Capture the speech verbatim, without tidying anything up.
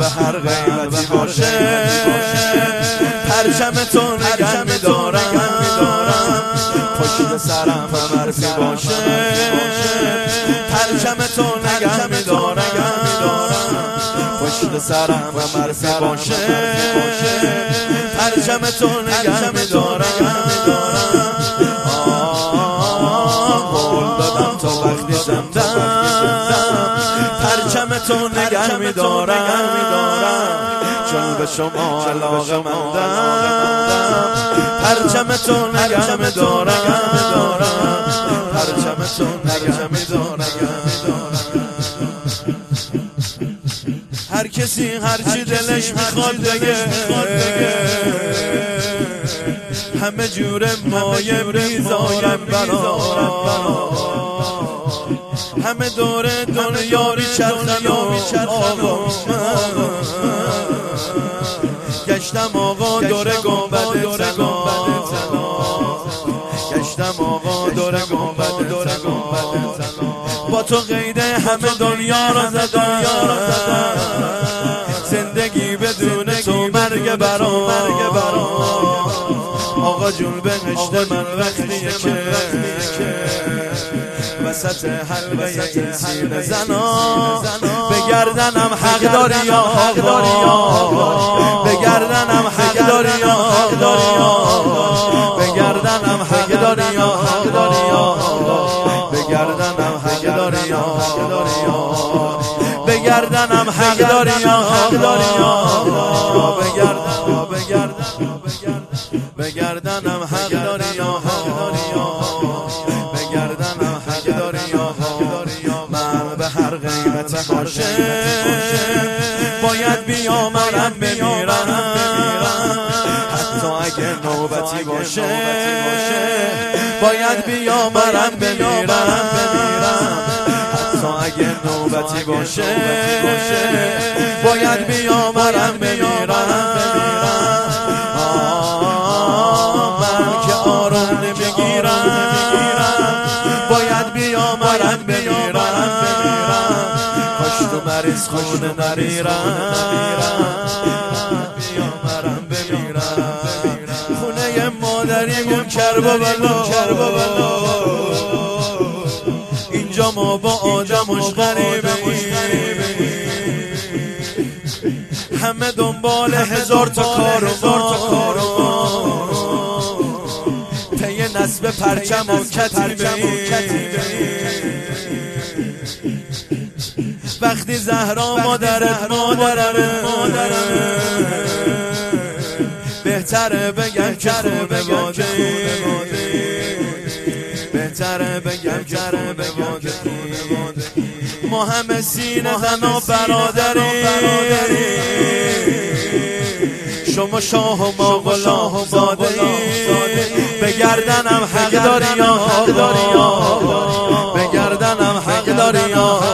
هر غیبتی باشه پرچم تو نگه می‌دارم پشت سرم مرسی باشه پرچم تو نگه می‌دارم پشت سرم مرسی باشه پرچم تو نگه می‌دارم قول دادم تا وقتی زندم پرچم تو نگه می‌دارم چون به شما علاقه مندم پرچم تو نگه می‌دارم پرچم تو نگه می‌دارم هر کسی هر چی دلش میخواد بگه همه جور مایه میذارم برا همه دور دنیا میچرخن آقا گشتم آقا دور گنبد زنا گشتم آقا دور گنبد زنا با تو قید همه دنیا را زدم زندگی بدون تو مرگ برام آقا جون بهشت من وقتیه که وسط حلقه این سینه زنا به گردنم حق داری یا حق داری به گردنم حق داری یا حق داری به گردنم حق داری یا حق داری به گردنم حق داری یا حق داری به گردنم حق داری یا حق داری به گردنم به گردنم به گردنم حق داری یا حق داری به گردنم حق داری یا حق داری من به هر قیمت باشه باید بیامرم بمیرم حتی اگه نوبتی باشه باید بیامرم بمیرم حتی اگه نوبتی باشه باید بیامرم بمیرم من که آروم نمیگیرم باید بیامرم بمیرم کاش تو مریض خونه نمیرم بیامرم بمیرم خونه مادریم کربلا اینجا ما با آدمش غریبه همه دنبال هزار تا کار و پی نصب پرچم و کتیبه وقتی زهرا مادرت مادرم بهتره بگم که خانواده بهتره بگم که خانواده ما همه سینه زن و برادری شما شاه و ما غلام زاده به گردنم حق داری یا حق داری به گردنم حق داری یا